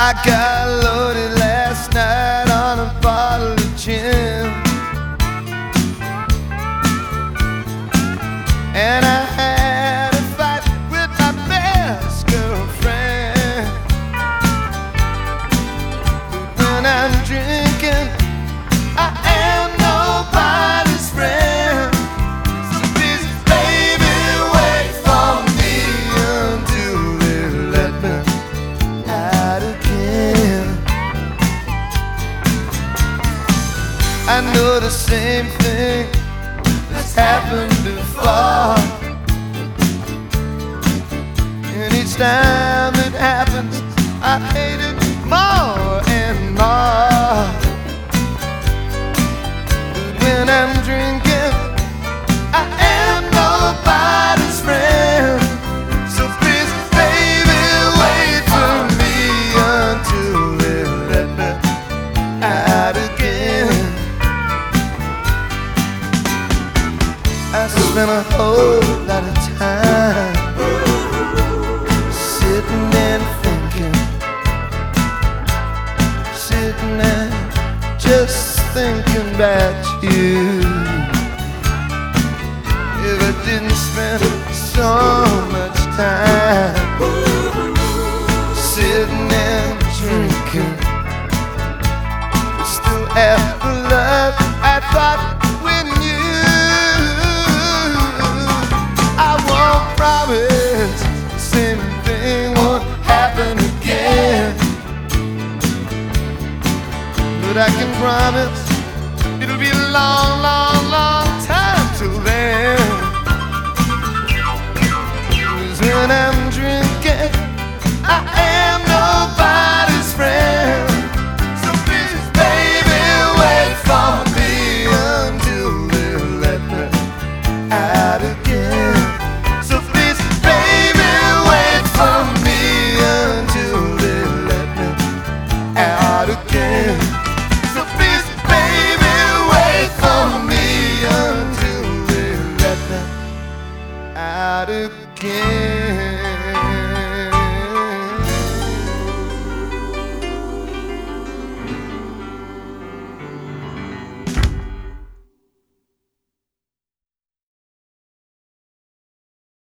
I got loaded last night on a bottle of gin, and I had a fight with my best girlfriend. But when I'm drinking, I am nobody's friend. So please, baby, wait for me until they let me out again. I know the same thing that's happened before, and each time it happens, I hate it more and more. But when I'm drinking, I am nobody's friend. So please, baby, wait for me until they let me out again. I spent a whole lot of time sitting and thinking, sitting and just thinking about you. If I didn't spend so much time sitting and drinking, still after love I thought we knew. I won't promise the same thing won't happen again, but I can promise it'll be a long, long, long time till then. 'Cause when I'm drinking, I am nobody's friend. So please, baby, wait for me until they let me out again. So please, baby, wait for me until they let me out again. So please, baby, wait for me until they let me out again.